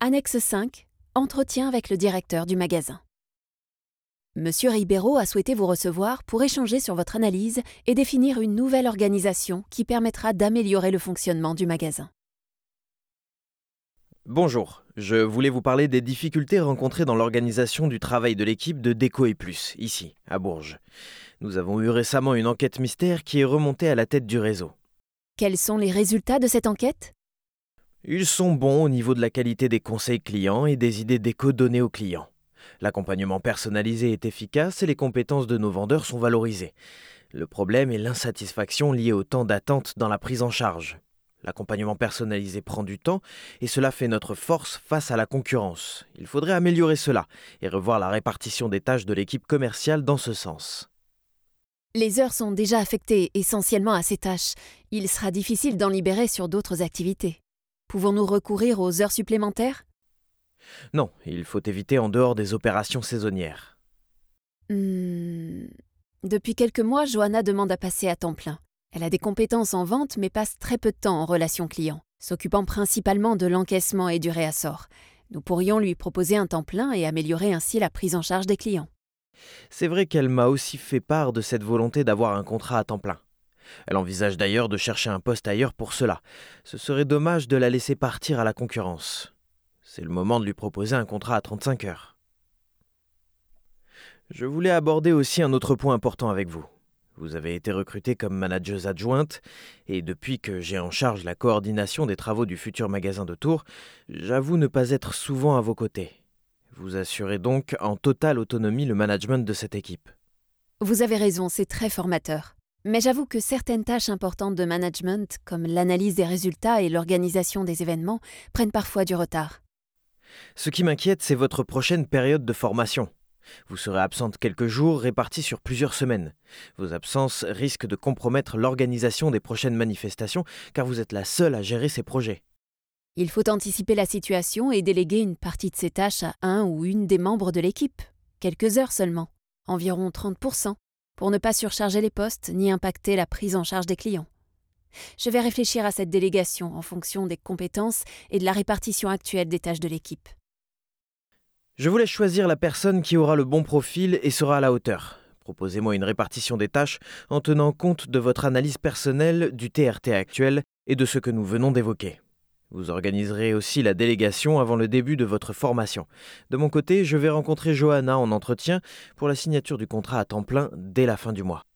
Annexe 5. Entretien avec le directeur du magasin. Monsieur Ribeiro a souhaité vous recevoir pour échanger sur votre analyse et définir une nouvelle organisation qui permettra d'améliorer le fonctionnement du magasin. Bonjour, je voulais vous parler des difficultés rencontrées dans l'organisation du travail de l'équipe de Déco et Plus, ici, à Bourges. Nous avons eu récemment une enquête mystère qui est remontée à la tête du réseau. Quels sont les résultats de cette enquête ? Ils sont bons au niveau de la qualité des conseils clients et des idées déco données aux clients. L'accompagnement personnalisé est efficace et les compétences de nos vendeurs sont valorisées. Le problème est l'insatisfaction liée au temps d'attente dans la prise en charge. L'accompagnement personnalisé prend du temps et cela fait notre force face à la concurrence. Il faudrait améliorer cela et revoir la répartition des tâches de l'équipe commerciale dans ce sens. Les heures sont déjà affectées essentiellement à ces tâches. Il sera difficile d'en libérer sur d'autres activités. Pouvons-nous recourir aux heures supplémentaires ? Non, il faut éviter en dehors des opérations saisonnières. Depuis quelques mois, Johanna demande à passer à temps plein. Elle a des compétences en vente mais passe très peu de temps en relation client, s'occupant principalement de l'encaissement et du réassort. Nous pourrions lui proposer un temps plein et améliorer ainsi la prise en charge des clients. C'est vrai qu'elle m'a aussi fait part de cette volonté d'avoir un contrat à temps plein. Elle envisage d'ailleurs de chercher un poste ailleurs pour cela. Ce serait dommage de la laisser partir à la concurrence. C'est le moment de lui proposer un contrat à 35 heures. Je voulais aborder aussi un autre point important avec vous. Vous avez été recrutée comme manageuse adjointe et depuis que j'ai en charge la coordination des travaux du futur magasin de Tours, j'avoue ne pas être souvent à vos côtés. Vous assurez donc en totale autonomie le management de cette équipe. Vous avez raison, c'est très formateur. Mais j'avoue que certaines tâches importantes de management, comme l'analyse des résultats et l'organisation des événements, prennent parfois du retard. Ce qui m'inquiète, c'est votre prochaine période de formation. Vous serez absente quelques jours répartis sur plusieurs semaines. Vos absences risquent de compromettre l'organisation des prochaines manifestations car vous êtes la seule à gérer ces projets. Il faut anticiper la situation et déléguer une partie de ces tâches à un ou une des membres de l'équipe. Quelques heures seulement, environ 30%, pour ne pas surcharger les postes ni impacter la prise en charge des clients. Je vais réfléchir à cette délégation en fonction des compétences et de la répartition actuelle des tâches de l'équipe. Je vous laisse choisir la personne qui aura le bon profil et sera à la hauteur. Proposez-moi une répartition des tâches en tenant compte de votre analyse personnelle du TRT actuel et de ce que nous venons d'évoquer. Vous organiserez aussi la délégation avant le début de votre formation. De mon côté, je vais rencontrer Johanna en entretien pour la signature du contrat à temps plein dès la fin du mois.